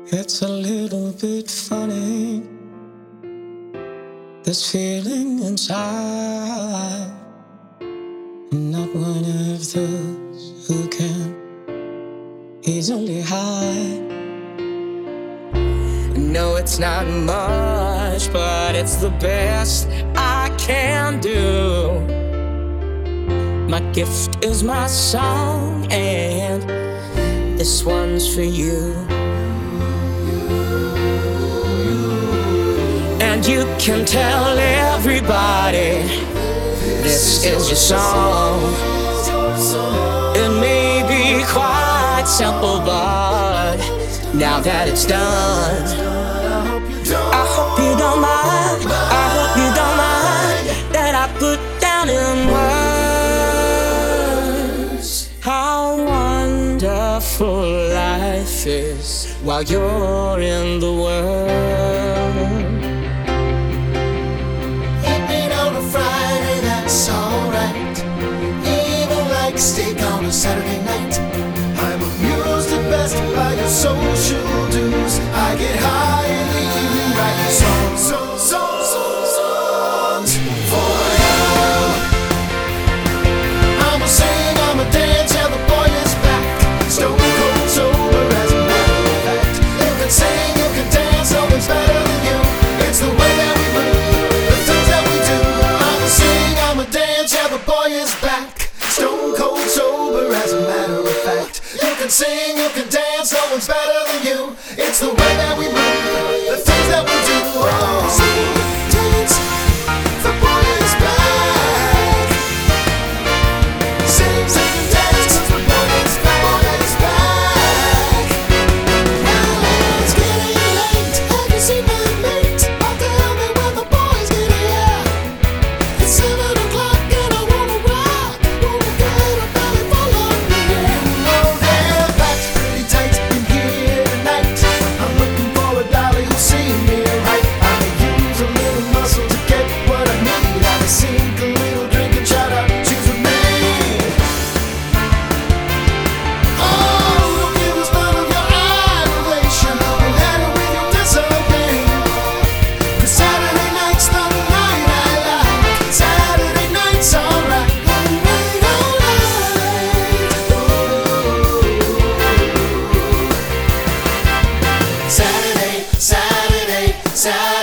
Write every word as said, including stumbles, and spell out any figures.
It's a little bit funny, this feeling inside. I'm not one of those who can easily hide. No, it's not much, but it's the best I can do. My gift is my song, and this one's for you. And you can tell everybody this is your song. It may be quite simple, but now that it's done, I hope you don't mind. I hope you don't mind that I put down in words how wonderful life is while you're in the world. Steak on a Saturday night. I'm amused at best by your social dues. I get high and you write songs, songs, songs, songs for you. I'ma sing, I'ma dance, yeah, the boy is back. Stone cold sober as a matter of fact. You can sing, you can dance, no one's better than you. It's the way that we move, the things that we do. I'ma sing, I'ma dance, yeah, the boy is back. Stone cold sober as a matter of fact. You can sing, you can dance, no one's better than you. It's the way that we move, the things that we do. Oh, sing, dance, the boy is back. Sing, sing, dance, the boy is back. Boy is back. Now it's getting late. Have you seen my mate? Oh, tell me when the boys get here. It's seven o'clock and I wanna rock. Saturday,